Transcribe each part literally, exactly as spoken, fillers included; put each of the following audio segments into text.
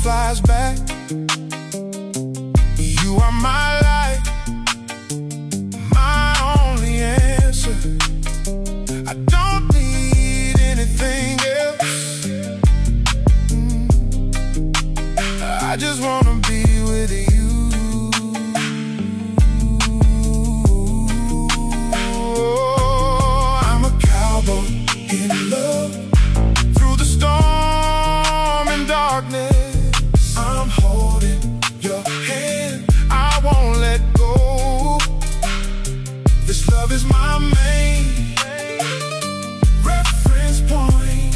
flies back. You are my light, my only answer. I don't need anything else. mm. I just wanna be with you. Oh, I'm a cowboy in love. Through the storm and darkness, I'm holding your hand, I won't let go. This love is my main reference point.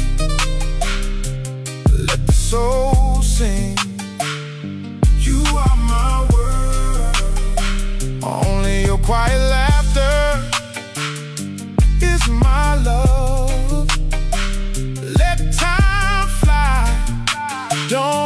Let the soul sing. You are my world. Only your quiet laughter is my love. Let time fly. Don't